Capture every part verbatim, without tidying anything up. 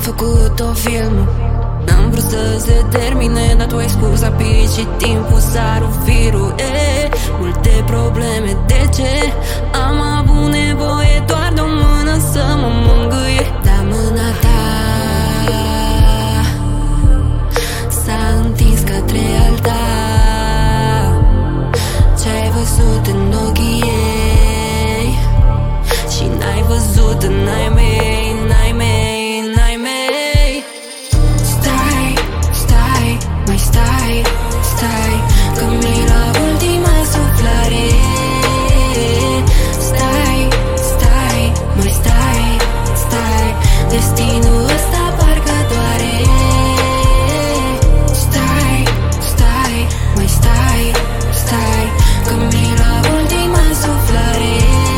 făcut o film. N-am vrut să se termine, dar tu ai spus rapid și timpul s-a rupt firul. E, multe probleme, de ce? Am avut nevoie doar de o mână să mă mângâie. Dar mâna ta s-a întins către alta. Ce-ai văzut în ochii ei și n-ai văzut în ai mei, n-ai mei, n-ai mei. Stai, stai, mai stai, stai, că mi-e la ultima suflare. Stai, stai, mai stai, stai, destinul ăsta parcă doare. Stai, stai, mai stai, stai, că mi-e la ultima suflare.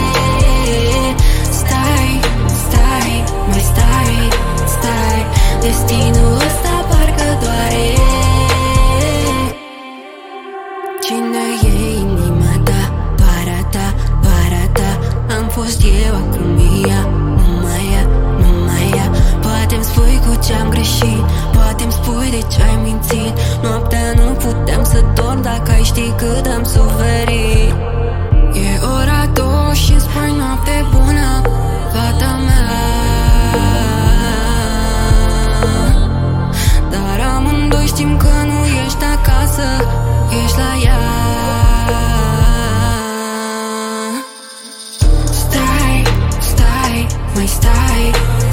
Stai, stai, mai stai, stai, destinul ăsta parcă doare. Cine e inima ta? Doar a ta, doar a ta. Am fost eu, acum e ea. Numai ea, numai ea. Poate-mi spui cu ce-am greșit, poate-mi spui de ce-ai mințit. Noaptea nu puteam să dorm dacă ai ști cât am suferit. E ora două și-mi spui noapte bună, fata mea. Dar amândoi știm că nu ești acasă, ești la ea. Stai, stai, mai stai,